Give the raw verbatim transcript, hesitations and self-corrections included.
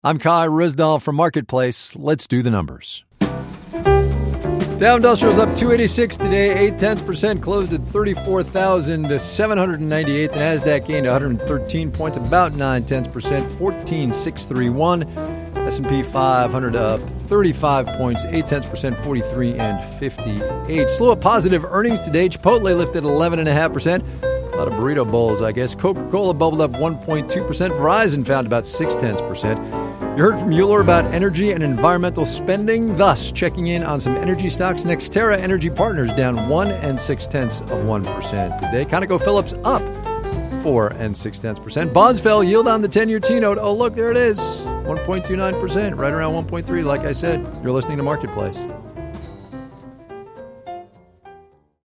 I'm Kai Rizdal from Marketplace. Let's do the numbers. Dow Industrial's up two eighty-six today, eight tenths percent, closed at thirty-four thousand seven hundred ninety-eight. The Nasdaq gained one hundred thirteen points, about nine tenths percent, fourteen six thirty-one. S and P five hundred up thirty-five points, eight tenths percent, forty-three and fifty-eight. Slew of positive earnings today. Chipotle lifted eleven point five percent. A lot of burrito bowls, I guess. Coca-Cola bubbled up one point two percent. Verizon found about six tenths percent. You heard from Euler about energy and environmental spending, thus checking in on some energy stocks. NextEra Energy Partners down one and six tenths of one percent today. ConocoPhillips up four and six tenths percent. Bonds fell, yield on the ten-year T-note. Oh, look, there it is, one point two nine percent, right around one point three. Like I said, you're listening to Marketplace.